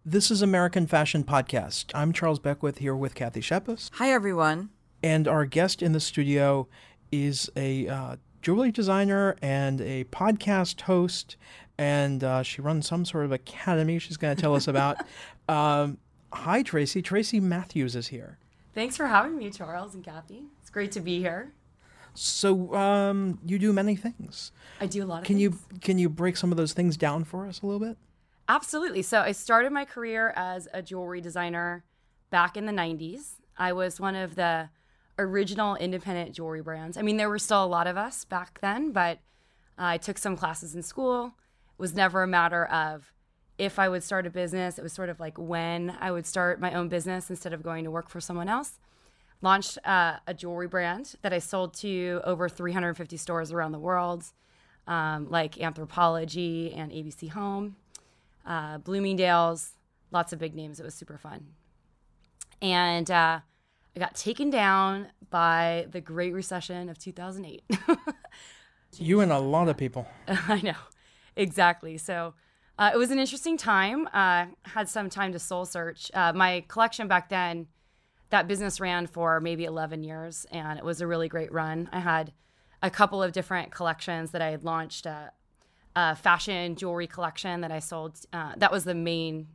This is American Fashion Podcast. I'm Charles Beckwith here with Kathy Shepis. Hi, everyone. And our guest in the studio is a jewelry designer and a podcast host, and she runs some sort of academy she's going to tell us about. Hi, Tracy. Tracy Matthews is here. Thanks for having me, Charles and Kathy. It's great to be here. So you do many things. I do a lot of things. Can you break some of those things down for us a little bit? Absolutely. So I started my career as a jewelry designer back in the 90s. I was one of the original independent jewelry brands. I mean, there were still a lot of us back then, but I took some classes in school. It was never a matter of if I would start a business. It was sort of like when I would start my own business instead of going to work for someone else. Launched a jewelry brand that I sold to over 350 stores around the world, like Anthropologie and ABC Home. Bloomingdale's, lots of big names. It was super fun. And I got taken down by the Great Recession of 2008. You and a lot of people. I know, exactly. So it was an interesting time. Had some time to soul search. My collection back then, that business ran for maybe 11 years, and it was a really great run. I had a couple of different collections that I had launched. Fashion jewelry collection that I sold. That was the main,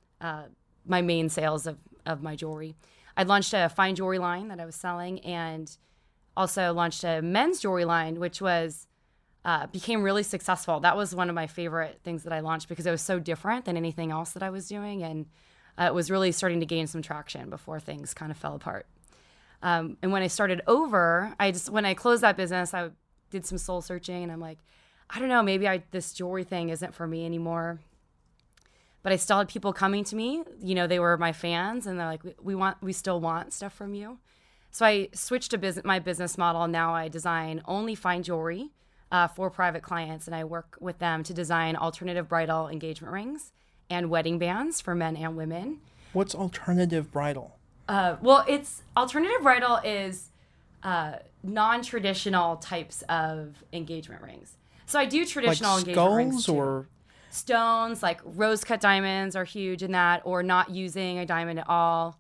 my main sales of my jewelry. I launched a fine jewelry line that I was selling, and also launched a men's jewelry line, which was became really successful. That was one of my favorite things that I launched because it was so different than anything else that I was doing, and it was really starting to gain some traction before things kind of fell apart. And when I started over, when I closed that business, I did some soul searching, and I'm like, I don't know, maybe this jewelry thing isn't for me anymore. But I still had people coming to me. You know, they were my fans, and they're like, we still want stuff from you. So I switched to my business model. Now I design only fine jewelry for private clients, and I work with them to design alternative bridal engagement rings and wedding bands for men and women. What's alternative bridal? Alternative bridal is non-traditional types of engagement rings. So I do traditional like engagement rings skulls too. Or stones, like rose-cut diamonds are huge in that, or not using a diamond at all.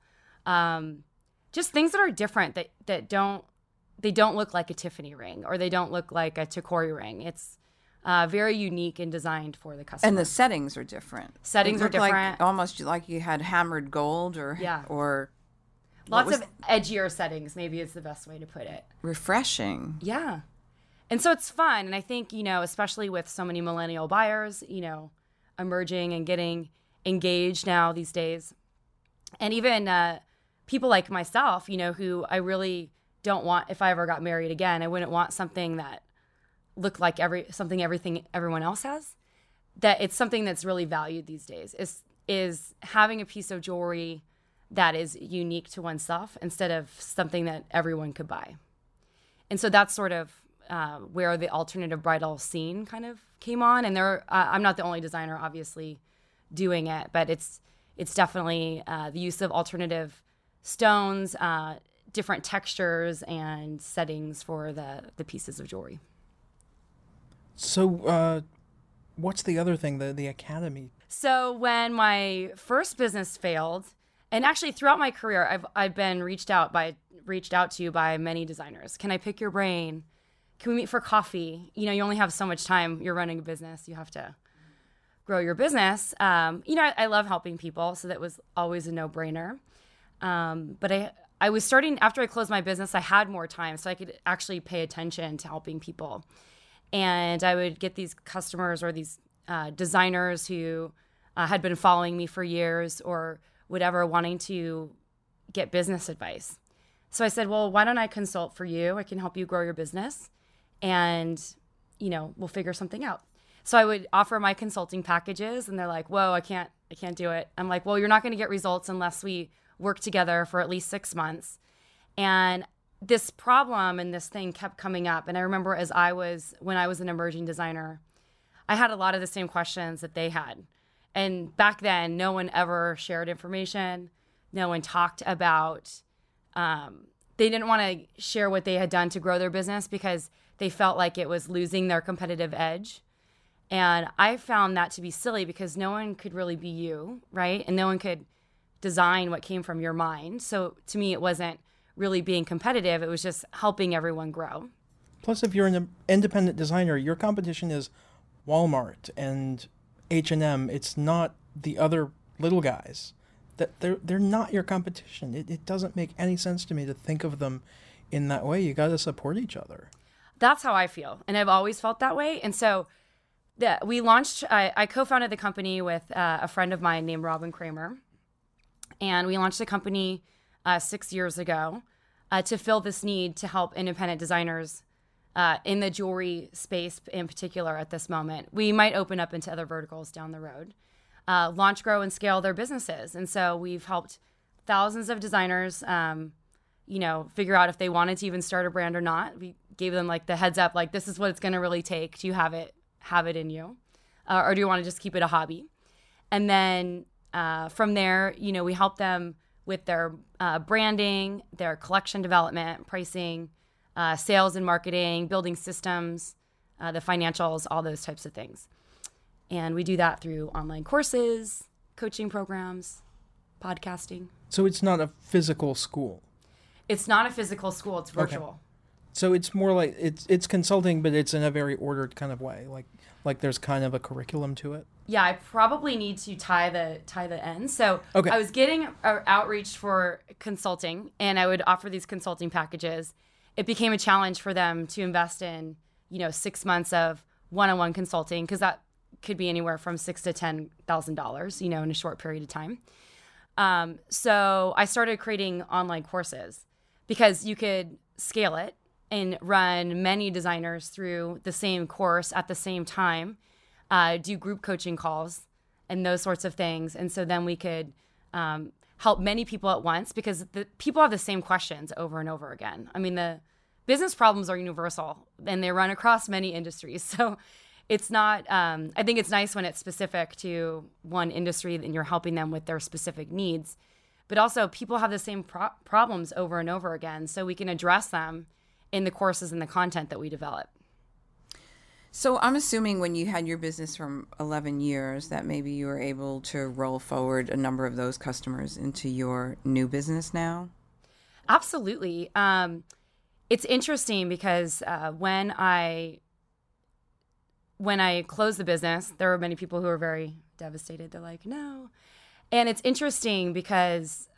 Just things that are different that don't look like a Tiffany ring, or they don't look like a Tacori ring. It's very unique and designed for the customer. And the settings are different. Settings are different. Like, almost like you had hammered gold or lots of edgier settings, maybe is the best way to put it. Refreshing. Yeah. And so it's fun. And I think, especially with so many millennial buyers, emerging and getting engaged now these days. And even people like myself, who I really don't want, if I ever got married again, I wouldn't want something that looked like everything everyone else has. That it's something that's really valued these days is having a piece of jewelry that is unique to oneself instead of something that everyone could buy. And so that's sort of where the alternative bridal scene kind of came on. And I'm not the only designer, obviously, doing it, but it's definitely the use of alternative stones, different textures and settings for the pieces of jewelry. So what's the other thing, the academy? So when my first business failed, and actually throughout my career, I've been reached out to by many designers. Can I pick your brain? Can we meet for coffee? You only have so much time. You're running a business. You have to grow your business. I love helping people, so that was always a no-brainer. But I was starting, after I closed my business, I had more time, so I could actually pay attention to helping people. And I would get these customers or these designers who had been following me for years or whatever, wanting to get business advice. So I said, well, why don't I consult for you? I can help you grow your business, and, we'll figure something out. So I would offer my consulting packages, and they're like, whoa, I can't do it. I'm like, well, you're not going to get results unless we work together for at least 6 months. And this problem and this thing kept coming up. And I remember when I was an emerging designer, I had a lot of the same questions that they had. And back then, no one ever shared information. No one talked about, they didn't want to share what they had done to grow their business because they felt like it was losing their competitive edge. And I found that to be silly because no one could really be you, right? And no one could design what came from your mind. So to me, it wasn't really being competitive. It was just helping everyone grow. Plus, if you're an independent designer, your competition is Walmart and H&M. It's not the other little guys. That they're not your competition. It doesn't make any sense to me to think of them in that way. You got to support each other. That's how I feel. And I've always felt that way. And so we launched, I co-founded the company with a friend of mine named Robin Kramer. And we launched the company 6 years ago to fill this need to help independent designers in the jewelry space in particular at this moment. We might open up into other verticals down the road. Launch, grow, and scale their businesses. And so we've helped thousands of designers, figure out if they wanted to even start a brand or not. We gave them like the heads up, like this is what it's going to really take. Do you have it in you? Or do you want to just keep it a hobby? And then from there, we help them with their branding, their collection development, pricing, sales and marketing, building systems, the financials, all those types of things. And we do that through online courses, coaching programs, podcasting. So it's not a physical school? It's not a physical school. It's virtual. Okay. So it's more like it's consulting, but it's in a very ordered kind of way. Like there's kind of a curriculum to it. Yeah, I probably need to tie the ends. So okay. I was getting outreach for consulting, and I would offer these consulting packages. It became a challenge for them to invest in, 6 months of one-on-one consulting, because that could be anywhere from $6,000 to $10,000, in a short period of time. So I started creating online courses because you could scale it and run many designers through the same course at the same time, do group coaching calls and those sorts of things. And so then we could help many people at once, because the people have the same questions over and over again. I mean, the business problems are universal and they run across many industries. So it's not, I think it's nice when it's specific to one industry and you're helping them with their specific needs. But also people have the same problems over and over again. So we can address them in the courses and the content that we develop. So I'm assuming when you had your business from 11 years that maybe you were able to roll forward a number of those customers into your new business now? Absolutely. It's interesting because when I closed the business, there were many people who were very devastated. They're like, no. And it's interesting because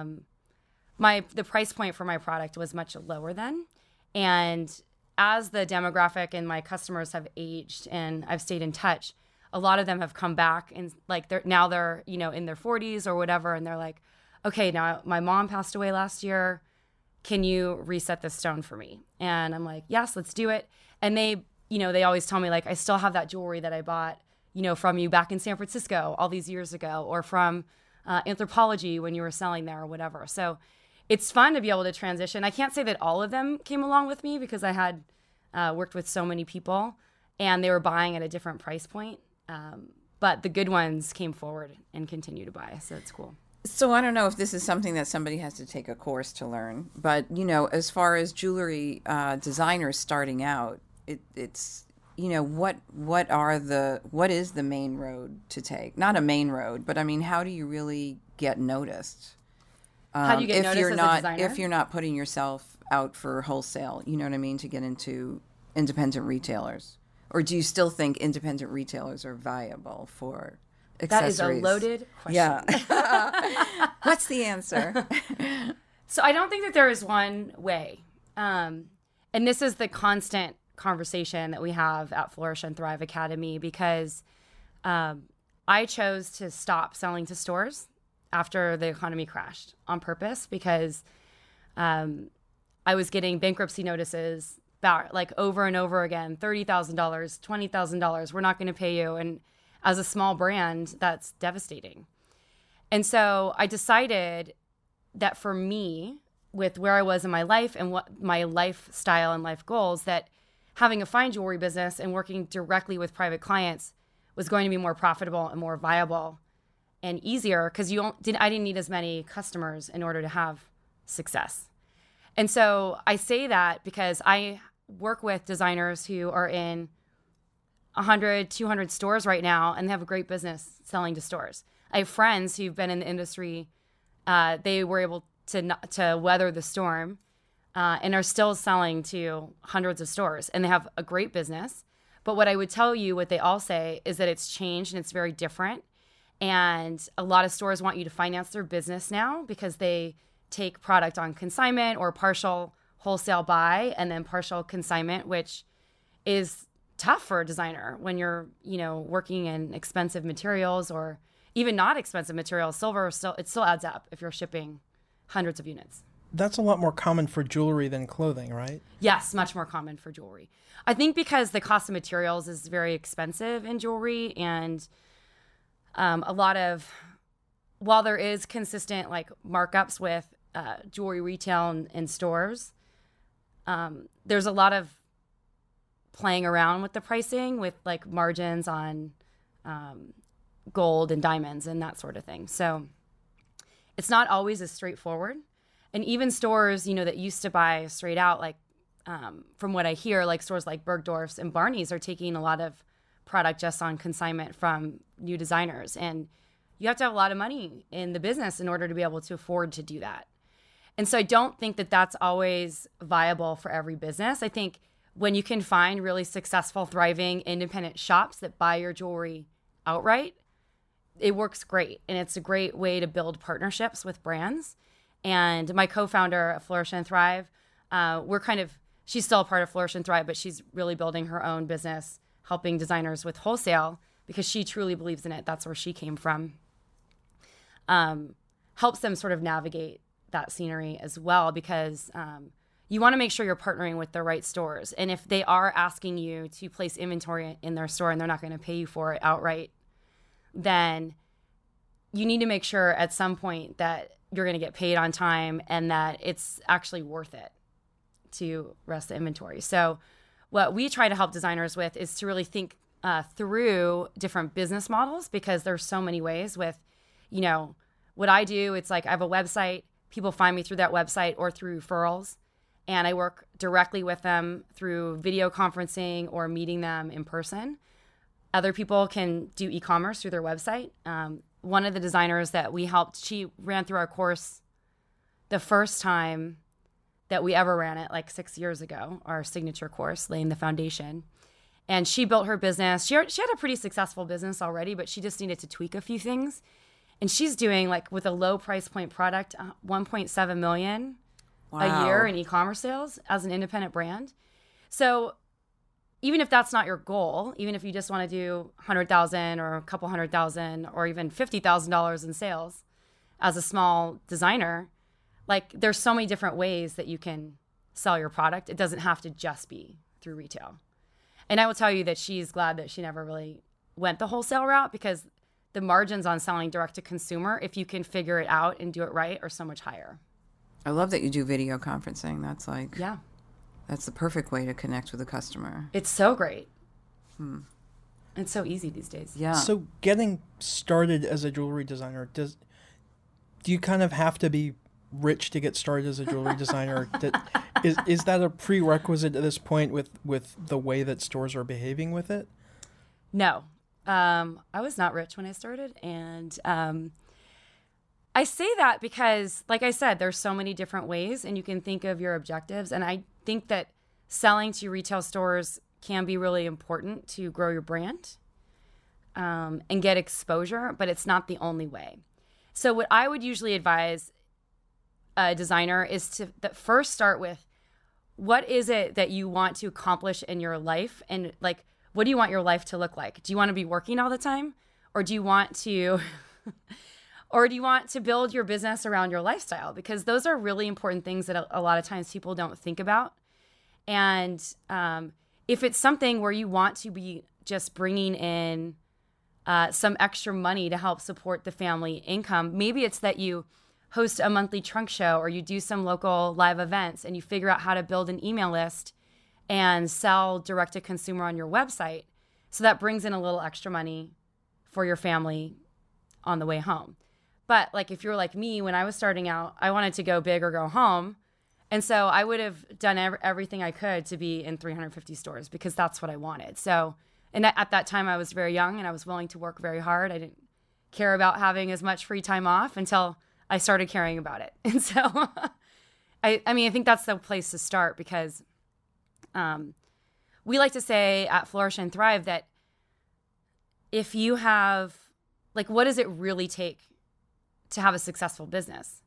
the price point for my product was much lower then. And as the demographic and my customers have aged and I've stayed in touch, a lot of them have come back and they're in their 40s or whatever. And they're like, okay, now my mom passed away last year. Can you reset this stone for me? And I'm like, yes, let's do it. And they always tell me I still have that jewelry that I bought, from you back in San Francisco all these years ago, or from Anthropologie when you were selling there or whatever. So it's fun to be able to transition. I can't say that all of them came along with me because I had worked with so many people and they were buying at a different price point. But the good ones came forward and continue to buy. So it's cool. So I don't know if this is something that somebody has to take a course to learn. But, as far as jewelry designers starting out, it's what is the main road to take? Not a main road, but I mean, how do you really get noticed? How do you get noticed as a designer? If you're not putting yourself out for wholesale, you know what I mean, to get into independent retailers? Or do you still think independent retailers are viable for accessories? That is a loaded question. Yeah. What's the answer? So I don't think that there is one way. And this is the constant conversation that we have at Flourish and Thrive Academy, because I chose to stop selling to stores after the economy crashed on purpose, because I was getting bankruptcy notices back over and over again, $30,000, $20,000, we're not going to pay you. And as a small brand, that's devastating. And so I decided that for me, with where I was in my life and what my lifestyle and life goals, that having a fine jewelry business and working directly with private clients was going to be more profitable and more viable and easier, because I didn't need as many customers in order to have success. And so I say that because I work with designers who are in 100, 200 stores right now, and they have a great business selling to stores. I have friends who've been in the industry. They were able to weather the storm and are still selling to hundreds of stores, and they have a great business. But what I would tell you, what they all say, is that it's changed and it's very different. And a lot of stores want you to finance their business now because they take product on consignment or partial wholesale buy and then partial consignment, which is tough for a designer when you're, working in expensive materials or even not expensive materials. Silver, it still adds up if you're shipping hundreds of units. That's a lot more common for jewelry than clothing, right? Yes, much more common for jewelry. I think because the cost of materials is very expensive in jewelry, and while there is consistent like markups with jewelry retail and stores, there's a lot of playing around with the pricing with like margins on gold and diamonds and that sort of thing. So it's not always as straightforward. And even stores, that used to buy straight out, like from what I hear, like stores like Bergdorf's and Barney's are taking a lot of product just on consignment from new designers. And you have to have a lot of money in the business in order to be able to afford to do that. And so I don't think that that's always viable for every business. I think when you can find really successful, thriving, independent shops that buy your jewelry outright, it works great. And it's a great way to build partnerships with brands. And my co-founder of Flourish and Thrive, she's still a part of Flourish and Thrive, but she's really building her own business, helping designers with wholesale because she truly believes in it. That's where she came from. Helps them sort of navigate that scenery as well because you want to make sure you're partnering with the right stores. And if they are asking you to place inventory in their store and they're not going to pay you for it outright, then you need to make sure at some point that you're going to get paid on time and that it's actually worth it to rest the inventory. So what we try to help designers with is to really think through different business models because there's so many ways with, what I do. It's like I have a website. People find me through that website or through referrals. And I work directly with them through video conferencing or meeting them in person. Other people can do e-commerce through their website. One of the designers that we helped, she ran through our course the first time that we ever ran it, like 6 years ago, our signature course, laying the foundation. And she built her business. She had a pretty successful business already, but she just needed to tweak a few things. And she's doing, like, with a low price point product, $1.7 million a year in e-commerce sales as an independent brand. So even if that's not your goal, even if you just want to do $100,000 or a couple $100,000 or even $50,000 in sales as a small designer, like there's so many different ways that you can sell your product. It doesn't have to just be through retail. And I will tell you that she's glad that she never really went the wholesale route because the margins on selling direct to consumer, if you can figure it out and do it right, are so much higher. I love that you do video conferencing. That's that's the perfect way to connect with a customer. It's so great. It's so easy these days. Yeah. So getting started as a jewelry designer, do you kind of have to be rich to get started as a jewelry designer? Is that a prerequisite at this point with the way that stores are behaving with it? No. I was not rich when I started. And I say that because, like I said, there's so many different ways and you can think of your objectives. And I think that selling to retail stores can be really important to grow your brand and get exposure, but it's not the only way. So what I would usually advise a designer is to first start with what is it that you want to accomplish in your life, and like what do you want your life to look like? Do you want to be working all the time, or do you want to build your business around your lifestyle? Because those are really important things that a lot of times people don't think about. And if it's something where you want to be just bringing in some extra money to help support the family income, maybe it's that you host a monthly trunk show or you do some local live events and you figure out how to build an email list and sell direct to consumer on your website. So that brings in a little extra money for your family on the way home. But like if you're like me, when I was starting out, I wanted to go big or go home. And so I would have done everything I could to be in 350 stores because that's what I wanted. So And at that time, I was very young and I was willing to work very hard. I didn't care about having as much free time off until I started caring about it. And so, I think that's the place to start, because we like to say at Flourish and Thrive that if you have, like, what does it really take to have a successful business?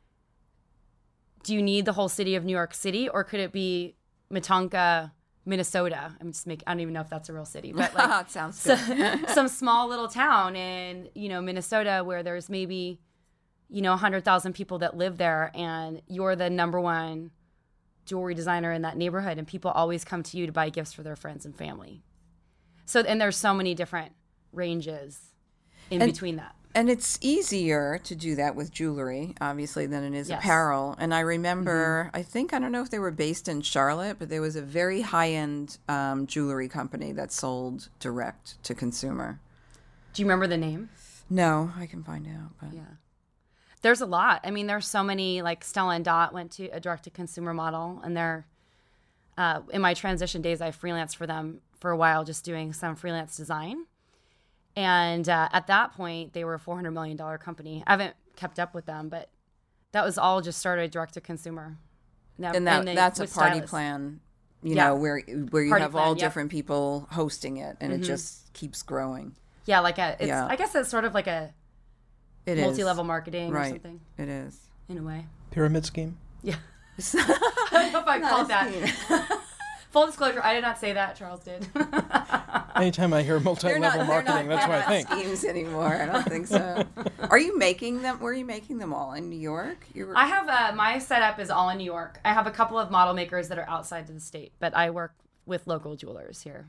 Do you need the whole city of New York City, or could it be Minnetonka, Minnesota? I don't even know if that's a real city, but like it sounds good. some small little town in, Minnesota where there's maybe, 100,000 people that live there, and you're the number one jewelry designer in that neighborhood, and people always come to you to buy gifts for their friends and family. So, and there's so many different ranges in between that. And it's easier to do that with jewelry, obviously, than it is Yes. apparel. And I remember, I don't know if they were based in Charlotte, but there was a very high-end jewelry company that sold direct to consumer. Do you remember the name? No, I can find out. But. Yeah. There's a lot. I mean, there's so many, like Stella and Dot went to a direct-to-consumer model, and they're, in my transition days, I freelanced for them for a while, just doing some freelance design. And at that point, they were a $400 million company. I haven't kept up with them, but that was all just started direct-to-consumer. And that's a party plan, where you Party have plan, all yep. different people hosting it, and it just keeps growing. Yeah, I guess it's sort of like a It multi-level is. marketing Right. or something, It is. in a way. Pyramid scheme. Yeah. I don't know if I called that. Full disclosure, I did not say that. Charles did. Anytime I hear multi-level marketing, that's what I think. Schemes anymore. I don't think so. Are you making them? Where are you making them all in New York? I have my setup is all in New York. I have a couple of model makers that are outside of the state, but I work with local jewelers here.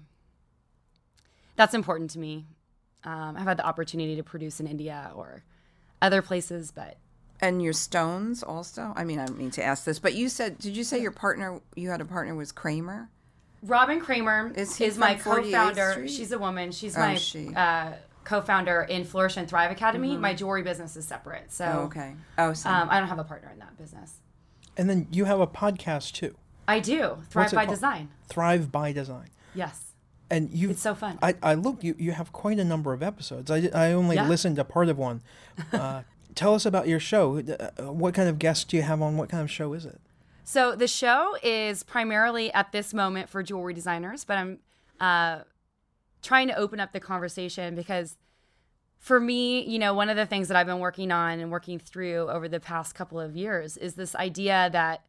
That's important to me. I've had the opportunity to produce in India or other places, but. And your stones also? I mean, I don't mean to ask this, but did you say you had a partner was Kramer? Robin Kramer is my 48th co-founder. Street? She's a woman. She's my co-founder in Flourish and Thrive Academy. My jewelry business is separate. So okay. Oh, so. I don't have a partner in that business. And then you have a podcast too. I do. Thrive What's it by called? Design. Thrive by Design. Yes. And It's so fun. I looked. You have quite a number of episodes. I only listened to part of one. Tell us about your show. What kind of guests do you have on? What kind of show is it? So the show is primarily at this moment for jewelry designers, but I'm trying to open up the conversation because for me, one of the things that I've been working on and working through over the past couple of years is this idea that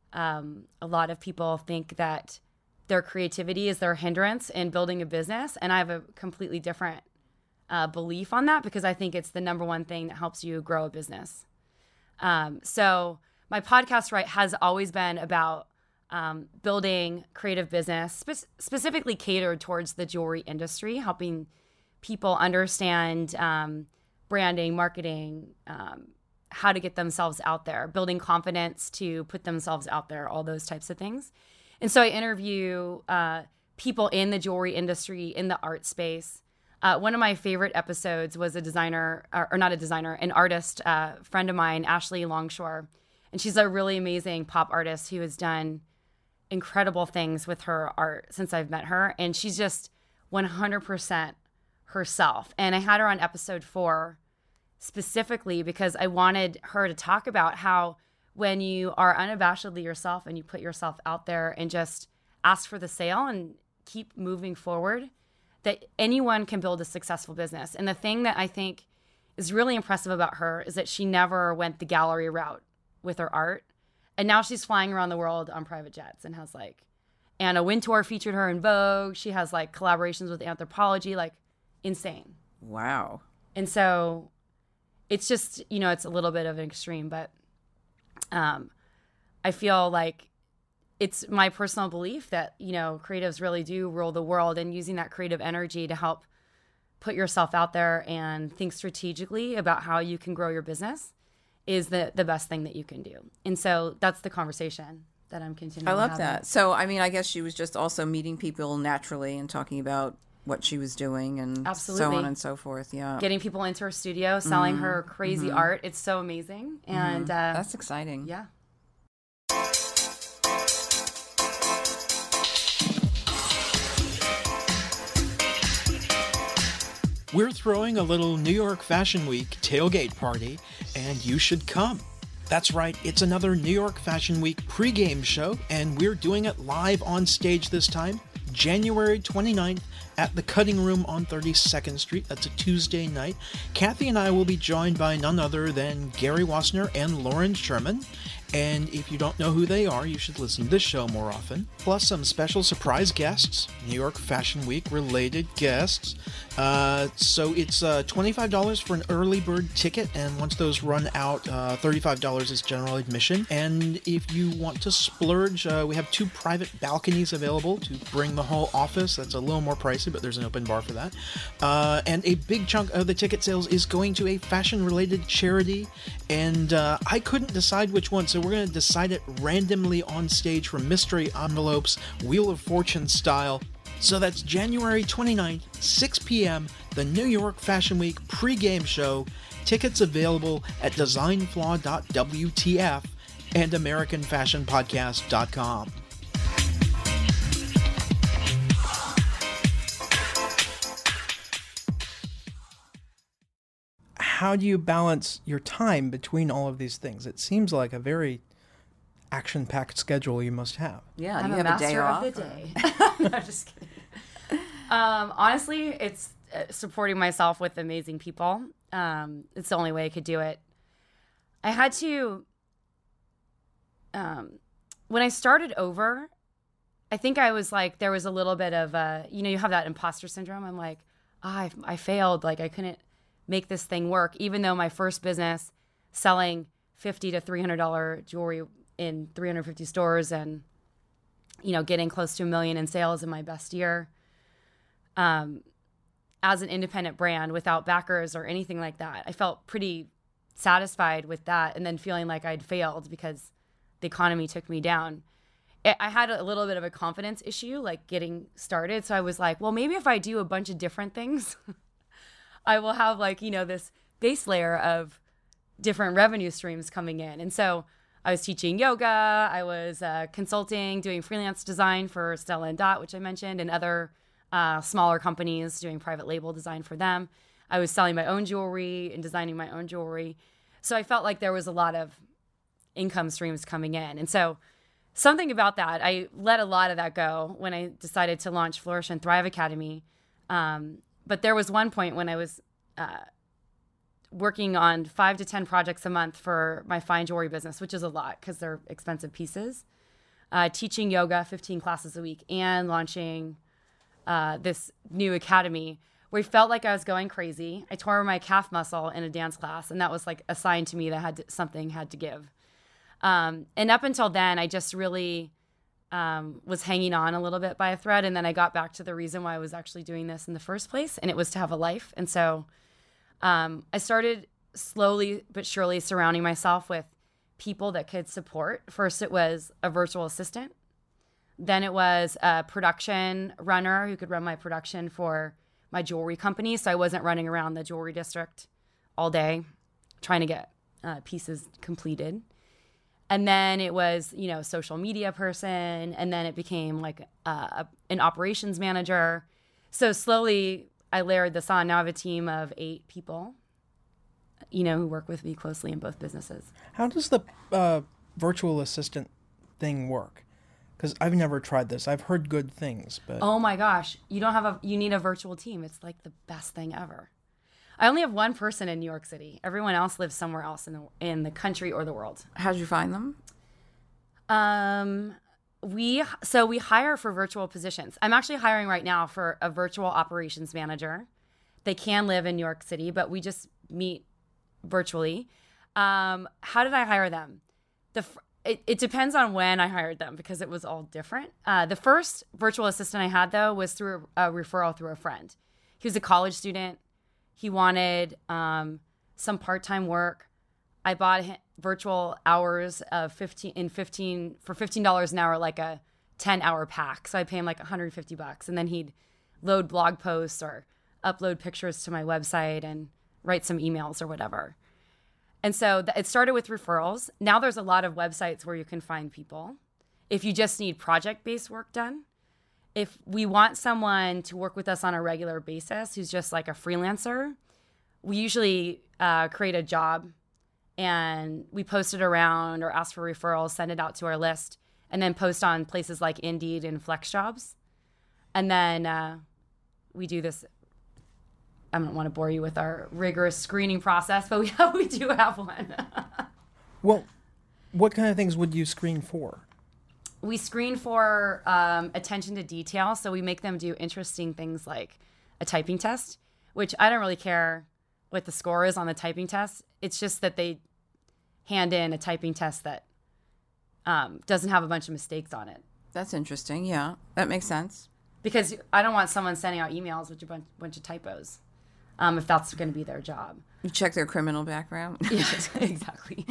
a lot of people think that their creativity is their hindrance in building a business. And I have a completely different belief on that because I think it's the number one thing that helps you grow a business. So my podcast has always been about building creative business, specifically catered towards the jewelry industry, helping people understand branding, marketing, how to get themselves out there, building confidence to put themselves out there, all those types of things. And so I interview people in the jewelry industry, in the art space. One of my favorite episodes was an artist, friend of mine, Ashley Longshore. And she's a really amazing pop artist who has done incredible things with her art since I've met her. And she's just 100% herself. And I had her on episode 4 specifically because I wanted her to talk about how when you are unabashedly yourself and you put yourself out there and just ask for the sale and keep moving forward, that anyone can build a successful business. And the thing that I think is really impressive about her is that she never went the gallery route with her art. And now she's flying around the world on private jets and has Anna Wintour featured her in Vogue. She has collaborations with Anthropology, insane. Wow. And so it's just, it's a little bit of an extreme, but I feel like it's my personal belief that, creatives really do rule the world, and using that creative energy to help put yourself out there and think strategically about how you can grow your business is the best thing that you can do. And so that's the conversation that I'm continuing I love having. that. So, I mean, I guess she was just also meeting people naturally and talking about what she was doing and Absolutely. so on and so forth. Yeah. Getting people into her studio, selling her crazy art. It's so amazing. And That's exciting. yeah. We're throwing a little New York Fashion Week tailgate party, and you should come. That's right, it's another New York Fashion Week pregame show, and we're doing it live on stage this time, January 29th at the Cutting Room on 32nd Street. That's a Tuesday night. Kathy and I will be joined by none other than Gary Wassner and Lauren Sherman. And if you don't know who they are, you should listen to this show more often. Plus some special surprise guests, New York Fashion Week related guests. So it's $25 for an early bird ticket, and once those run out, $35 is general admission. And if you want to splurge, we have 2 private balconies available to bring the whole office. That's a little more pricey, but there's an open bar for that. And a big chunk of the ticket sales is going to a fashion-related charity, and I couldn't decide which one, so we're going to decide it randomly on stage from mystery envelopes, Wheel of Fortune style. So that's January 29th, 6 p.m., the New York Fashion Week pregame show. Tickets available at designflaw.wtf and AmericanFashionPodcast.com. How do you balance your time between all of these things? It seems like a very action-packed schedule you must have. Yeah, I'm you a have a day master off. of the day. No, I'm just kidding. Honestly, it's supporting myself with amazing people. It's the only way I could do it. I had to, when I started over, I think I was like, there was a little bit of, you have that imposter syndrome. I'm like, I failed. Like, I couldn't make this thing work, even though my first business selling $50 to $300 jewelry in 350 stores and, getting close to $1 million in sales in my best year. As an independent brand without backers or anything like that, I felt pretty satisfied with that, and then feeling like I'd failed because the economy took me down. I had a little bit of a confidence issue, like getting started. So I was like, well, maybe if I do a bunch of different things, I will have this base layer of different revenue streams coming in. And so I was teaching yoga. I was consulting, doing freelance design for Stella & Dot, which I mentioned, and other smaller companies, doing private label design for them. I was selling my own jewelry and designing my own jewelry. So I felt like there was a lot of income streams coming in. And so something about that, I let a lot of that go when I decided to launch Flourish and Thrive Academy. But there was one point when I was working on 5 to 10 projects a month for my fine jewelry business, which is a lot because they're expensive pieces, teaching yoga 15 classes a week, and launching this new academy where I felt like I was going crazy. I tore my calf muscle in a dance class, and that was like a sign to me that something had to give. And up until then, I just really was hanging on a little bit by a thread. And then I got back to the reason why I was actually doing this in the first place, and it was to have a life. And so I started slowly but surely surrounding myself with people that could support. First, it was a virtual assistant. Then it was a production runner who could run my production for my jewelry company. So I wasn't running around the jewelry district all day trying to get pieces completed. And then it was, social media person. And then it became like an operations manager. So slowly I layered this on. Now I have a team of 8 people, who work with me closely in both businesses. How does the virtual assistant thing work? Because I've never tried this. I've heard good things, but oh my gosh, you need a virtual team. It's like the best thing ever. I only have one person in New York City. Everyone else lives somewhere else in the country or the world. How'd you find them? We hire for virtual positions. I'm actually hiring right now for a virtual operations manager. They can live in New York City, but we just meet virtually. How did I hire them? It depends on when I hired them because it was all different. The first virtual assistant I had, though, was through a referral through a friend. He was a college student. He wanted some part-time work. I bought him virtual hours of $15 an hour, like a 10-hour pack. So I pay him like $150, and then he'd load blog posts or upload pictures to my website and write some emails or whatever. And so it started with referrals. Now there's a lot of websites where you can find people. If you just need project-based work done, if we want someone to work with us on a regular basis who's just like a freelancer, we usually create a job and we post it around or ask for referrals, send it out to our list, and then post on places like Indeed and FlexJobs. And then we do this. I don't want to bore you with our rigorous screening process, but we do have one. Well, what kind of things would you screen for? We screen for attention to detail. So we make them do interesting things like a typing test, which I don't really care what the score is on the typing test. It's just that they hand in a typing test that doesn't have a bunch of mistakes on it. That's interesting. Yeah, that makes sense. Because I don't want someone sending out emails with a bunch of typos if that's going to be their job. You check their criminal background. Yes, exactly.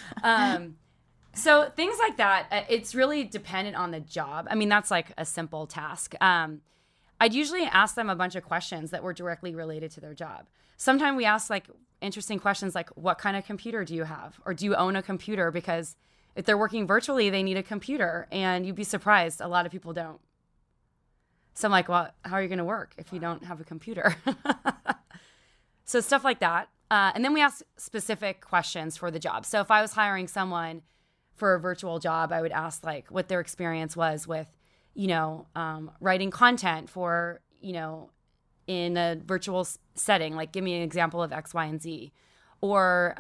So things like that, it's really dependent on the job. I mean, that's like a simple task. I'd usually ask them a bunch of questions that were directly related to their job. Sometimes we ask like interesting questions like, what kind of computer do you have? Or do you own a computer? Because if they're working virtually, they need a computer. And you'd be surprised, a lot of people don't. So I'm like, well, how are you going to work if you don't have a computer? So stuff like that. And then we ask specific questions for the job. So if I was hiring someone for a virtual job, I would ask like what their experience was with, writing content for, in a virtual setting. Like, give me an example of X, Y, and Z. Or,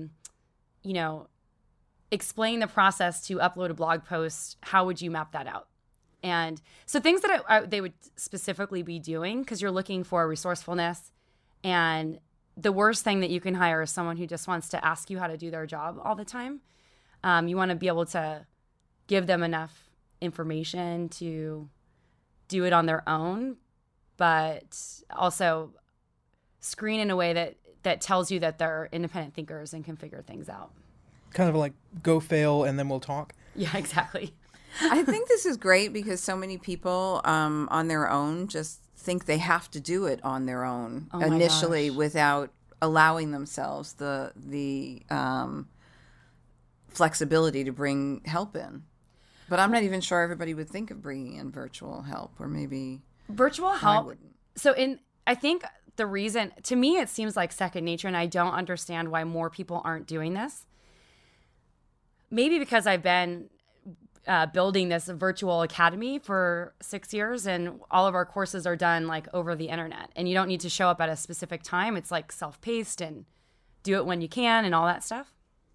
explain the process to upload a blog post. How would you map that out? And so things that they would specifically be doing, because you're looking for resourcefulness. And the worst thing that you can hire is someone who just wants to ask you how to do their job all the time. You want to be able to give them enough information to do it on their own, but also screen in a way that tells you that they're independent thinkers and can figure things out. Kind of like go fail and then we'll talk. Yeah, exactly. I think this is great because so many people on their own just think they have to do it on their own initially without allowing themselves the flexibility to bring help in. But I'm not even sure everybody would think of bringing in virtual help, or maybe virtual help. I wouldn't. So I think the reason, to me, it seems like second nature, and I don't understand why more people aren't doing this. Maybe because I've been building this virtual academy for 6 years, and all of our courses are done like over the internet, and you don't need to show up at a specific time. It's like self-paced and do it when you can and all that stuff.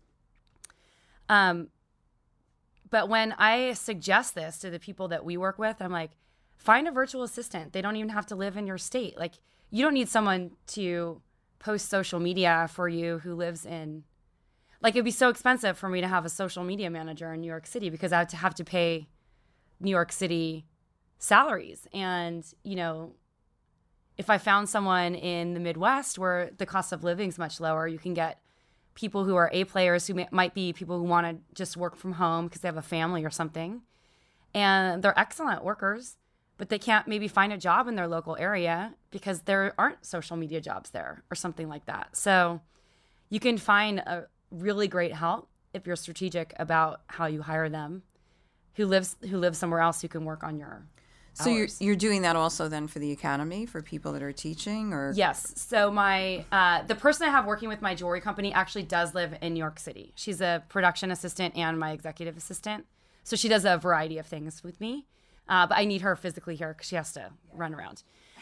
But when I suggest this to the people that we work with, I'm like, find a virtual assistant. They don't even have to live in your state. Like, you don't need someone to post social media for you who lives in, like, it'd be so expensive for me to have a social media manager in New York City because I have to pay New York City salaries. And, if I found someone in the Midwest where the cost of living is much lower, you can get people who are A players who might be people who want to just work from home because they have a family or something. And they're excellent workers, but they can't maybe find a job in their local area because there aren't social media jobs there or something like that. So you can find a really great help if you're strategic about how you hire them, who lives somewhere else who can work on your So hours. you're doing that also then for the academy for people that are teaching, or Yes. So my the person I have working with my jewelry company actually does live in New York City. She's a production assistant and my executive assistant. So she does a variety of things with me. But I need her physically here because she has to run around.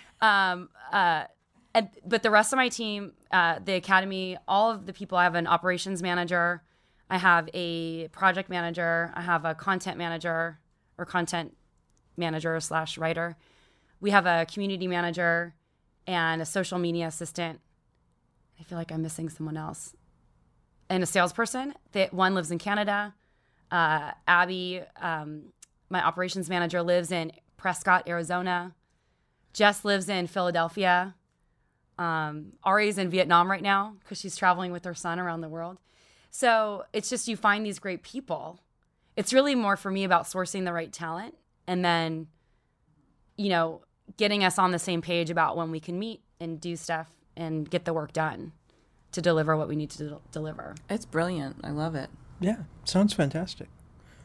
But the rest of my team, the academy, all of the people, I have an operations manager, I have a project manager, I have a content manager or content manager / writer. We have a community manager and a social media assistant. I feel like I'm missing someone else. And a salesperson. One lives in Canada. Abby, my operations manager, lives in Prescott, Arizona. Jess lives in Philadelphia. Ari's in Vietnam right now because she's traveling with her son around the world. So it's just you find these great people. It's really more for me about sourcing the right talent and then, getting us on the same page about when we can meet and do stuff and get the work done to deliver what we need to deliver. It's brilliant. I love it. Yeah, sounds fantastic.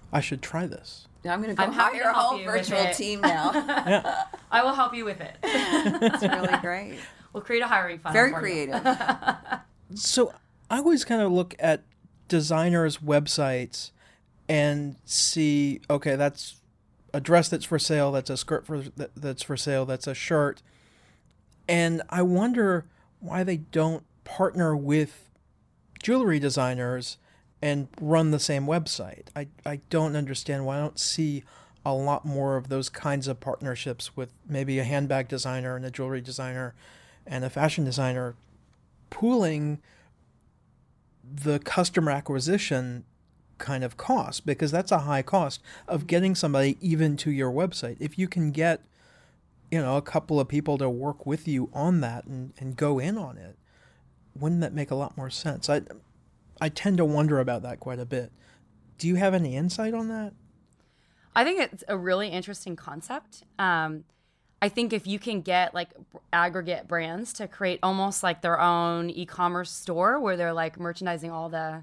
I should try this. I'm going to go I'm happy hire to a help whole you with virtual it. team now. Yeah. I will help you with it. It's really great. We'll create a hiring funnel. Very for you. creative. So I always kind of look at designers' websites and see, okay, that's a dress that's for sale, that's a skirt that's for sale, that's a shirt. And I wonder why they don't partner with jewelry designers and run the same website. I don't understand why I don't see a lot more of those kinds of partnerships with maybe a handbag designer and a jewelry designer and a fashion designer pooling the customer acquisition kind of cost, because that's a high cost of getting somebody even to your website. If you can get, a couple of people to work with you on that and go in on it, wouldn't that make a lot more sense? I tend to wonder about that quite a bit. Do you have any insight on that? I think it's a really interesting concept. I think if you can get like aggregate brands to create almost like their own e-commerce store where they're like merchandising all the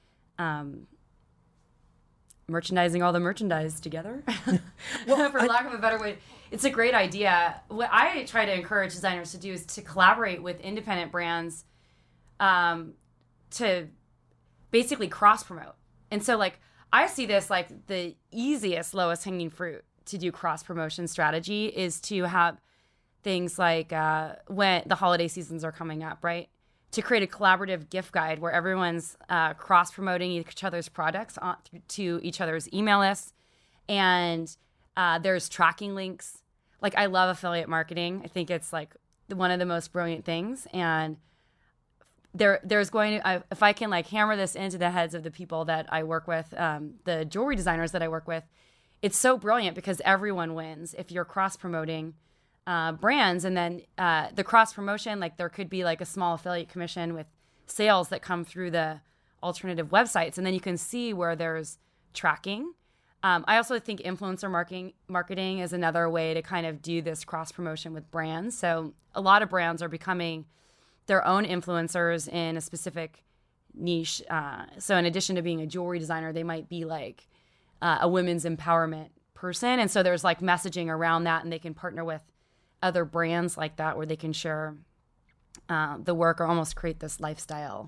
merchandise together, for lack of a better way, it's a great idea. What I try to encourage designers to do is to collaborate with independent brands to basically cross promote. And so like I see this like the easiest, lowest hanging fruit to do cross promotion strategy is to have things like when the holiday seasons are coming up, right? To create a collaborative gift guide where everyone's cross promoting each other's products to each other's email lists. And there's tracking links. Like I love affiliate marketing. I think it's like one of the most brilliant things. And there's going to, if I can like hammer this into the heads of the people that I work with, the jewelry designers that I work with, it's so brilliant because everyone wins if you're cross promoting brands. And then the cross promotion, like there could be like a small affiliate commission with sales that come through the alternative websites. And then you can see where there's tracking. I also think influencer marketing is another way to kind of do this cross promotion with brands. So a lot of brands are becoming their own influencers in a specific niche. So in addition to being a jewelry designer, they might be like a women's empowerment person. And so there's like messaging around that, and they can partner with other brands like that where they can share the work or almost create this lifestyle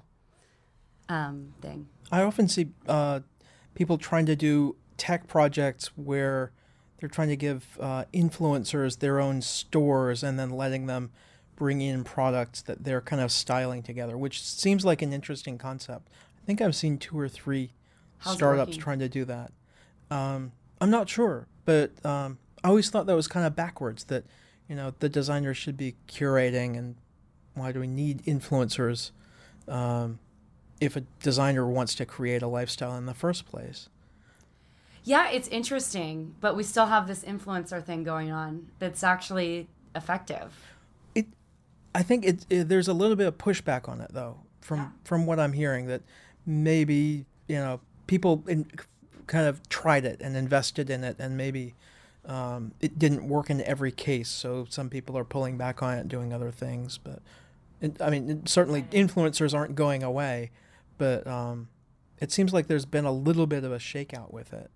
thing. I often see people trying to do tech projects where they're trying to give influencers their own stores and then letting them bring in products that they're kind of styling together, which seems like an interesting concept. I think I've seen 2 or 3 startups trying to do that. I'm not sure, but I always thought that was kind of backwards, that, the designers should be curating, and why do we need influencers if a designer wants to create a lifestyle in the first place? Yeah, it's interesting, but we still have this influencer thing going on that's actually effective. I think there's a little bit of pushback on it, though, from what I'm hearing, that maybe, people kind of tried it and invested in it, and maybe it didn't work in every case, so some people are pulling back on it and doing other things. But, certainly influencers aren't going away, but it seems like there's been a little bit of a shakeout with it.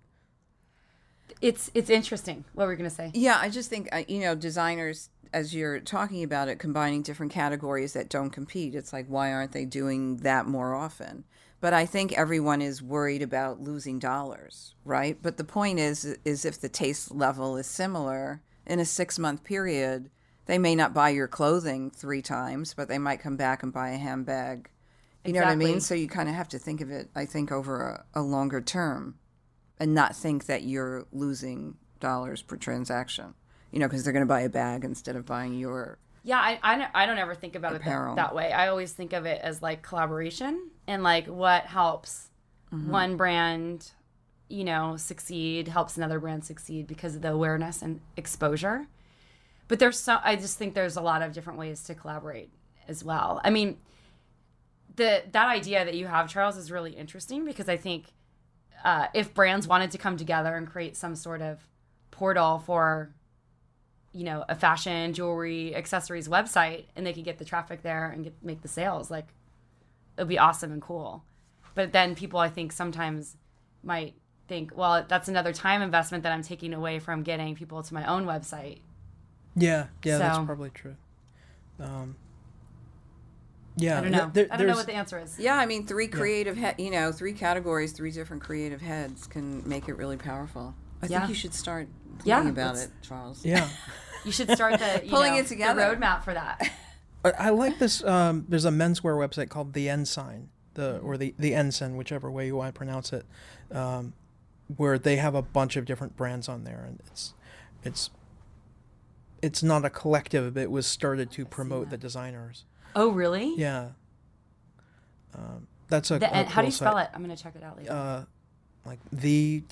It's interesting. What were you going to say? Yeah, I just think, designers, as you're talking about it, combining different categories that don't compete, it's like, why aren't they doing that more often? But I think everyone is worried about losing dollars, right? But the point is if the taste level is similar in a 6-month period, they may not buy your clothing 3 times, but they might come back and buy a handbag. You know what I mean? So you kind of have to think of it, I think, over a longer term, and not think that you're losing dollars per transaction, because they're going to buy a bag instead of buying your Yeah, I don't ever think about apparel. It that way. I always think of it as like collaboration and like what helps one brand, succeed, helps another brand succeed because of the awareness and exposure. But I just think there's a lot of different ways to collaborate as well. I mean, that idea that you have, Charles, is really interesting because I think if brands wanted to come together and create some sort of portal for, a fashion, jewelry, accessories website, and they could get the traffic there and make the sales, like, it would be awesome and cool. But then people, I think, sometimes might think, well, that's another time investment that I'm taking away from getting people to my own website. Yeah, that's So- probably true. Yeah, I don't know. I don't know what the answer is. Yeah, I mean, three creative, three categories, three different creative heads can make it really powerful. I Yeah. think you should start Yeah, thinking about let's- it, Charles. Yeah. You should start the Pulling it together. the roadmap for that. I like this. There's a menswear website called The Ensign, or the Ensign, whichever way you want to pronounce it, where they have a bunch of different brands on there, and it's not a collective. It was started to promote the designers. Oh, really? Yeah. That's a How do cool you spell site. it? I'm gonna check it out later. Like the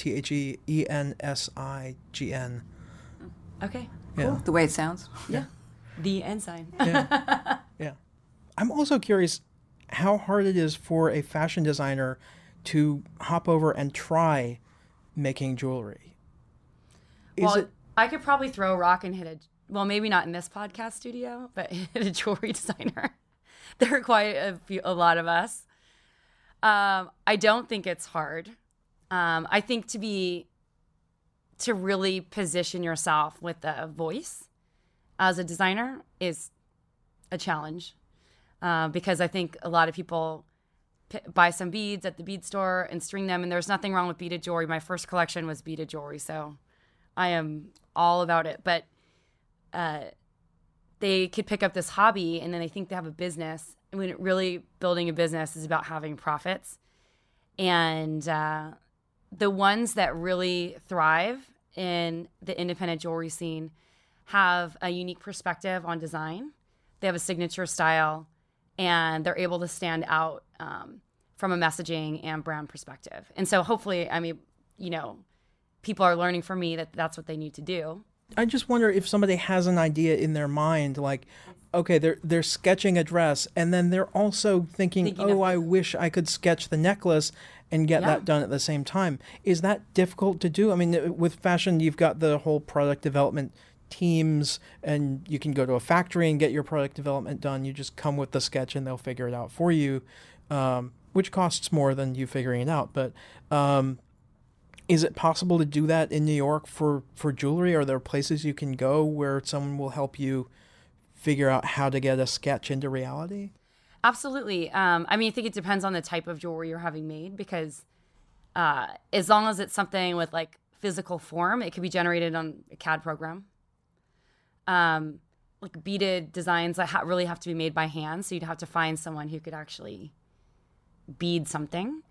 THEENSIGN. Okay. Yeah. The way it sounds. Yeah. The ensign. Yeah. Yeah. I'm also curious how hard it is for a fashion designer to hop over and try making jewelry. Well, I could probably throw a rock and well, maybe not in this podcast studio, but hit a jewelry designer. There are quite a lot of us. I don't think it's hard. I think to really position yourself with a voice as a designer is a challenge, because I think a lot of people buy some beads at the bead store and string them, and there's nothing wrong with beaded jewelry. My first collection was beaded jewelry, so I am all about it. But they could pick up this hobby and then they think they have a business. I mean, really building a business is about having profits. And the ones that really thrive in the independent jewelry scene have a unique perspective on design. They have a signature style, and they're able to stand out from a messaging and brand perspective. And so hopefully, I mean, people are learning from me that that's what they need to do. I just wonder if somebody has an idea in their mind, like, okay, they're sketching a dress, and then they're also thinking of- I wish I could sketch the necklace and get that done at the same time. Is that difficult to do? I mean, with fashion, you've got the whole product development teams, and you can go to a factory and get your product development done. You just come with the sketch, and they'll figure it out for you, which costs more than you figuring it out. But is it possible to do that in New York for jewelry? Are there places you can go where someone will help you figure out how to get a sketch into reality? Absolutely. I mean, I think it depends on the type of jewelry you're having made, because as long as it's something with like physical form, it can be generated on a CAD program. Like beaded designs that really have to be made by hand, so you'd have to find someone who could actually bead something.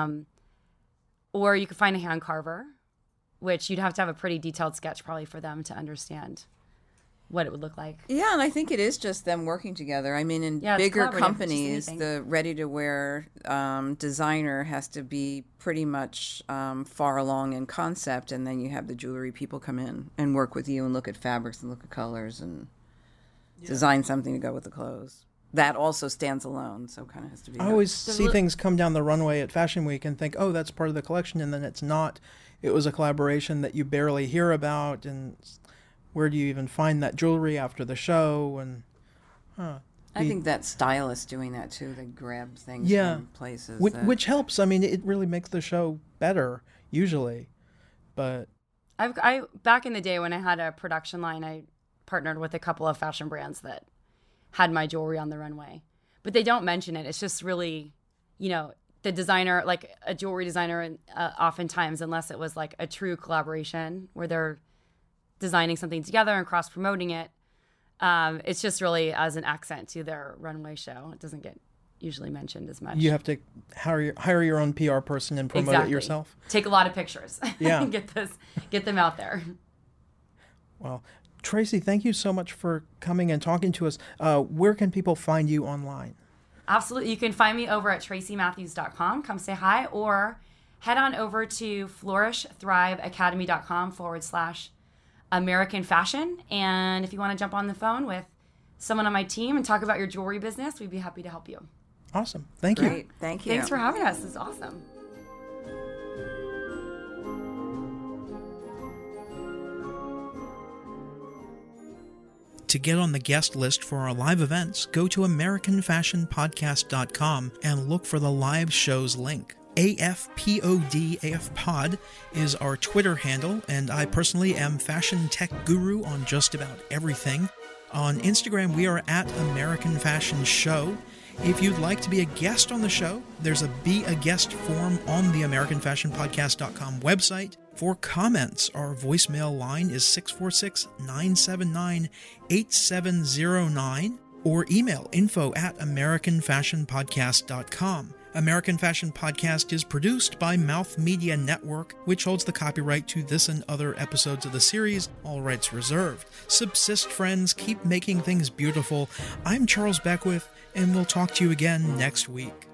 Or you could find a hand carver, which you'd have to have a pretty detailed sketch probably for them to understand what it would look like. Yeah, and I think it is just them working together. I mean, in Yeah, it's bigger collaborative, just companies, anything. the ready-to-wear designer has to be pretty much far along in concept, and then you have the jewelry people come in and work with you and look at fabrics and look at colors and design something to go with the clothes. That also stands alone, so kind of has to be. I always see things come down the runway at Fashion Week and think, oh, that's part of the collection, and then it's not. It was a collaboration that you barely hear about, and where do you even find that jewelry after the show? And I think that stylists doing that too. They grab things from places. which helps. I mean, it really makes the show better usually, but I back in the day when I had a production line, I partnered with a couple of fashion brands that had my jewelry on the runway, but they don't mention it. It's just really, the designer, like a jewelry designer, and oftentimes, unless it was like a true collaboration where they're designing something together and cross promoting it, it's just really as an accent to their runway show. It doesn't get usually mentioned as much. you have to hire your own PR person and promote it yourself. Take a lot of pictures. Yeah. get them out there. Well, Tracy, thank you so much for coming and talking to us. Where can people find you online? Absolutely. You can find me over at tracymatthews.com. Come say hi, or head on over to flourishthriveacademy.com/American Fashion. And if you want to jump on the phone with someone on my team and talk about your jewelry business, we'd be happy to help you. Awesome. Thank you. Great, thank you. Thanks for having us. This is awesome. To get on the guest list for our live events, go to AmericanFashionPodcast.com and look for the live shows link. AFPOD, AFPod is our Twitter handle, and I personally am Fashion Tech Guru on just about everything. On Instagram, we are at American Fashion Show. If you'd like to be a guest on the show, there's a Be a Guest form on the AmericanFashionPodcast.com website. For comments, our voicemail line is 646-979-8709, or email info@AmericanFashionPodcast.com. American Fashion Podcast is produced by Mouth Media Network, which holds the copyright to this and other episodes of the series, all rights reserved. Subsist, friends, keep making things beautiful. I'm Charles Beckwith, and we'll talk to you again next week.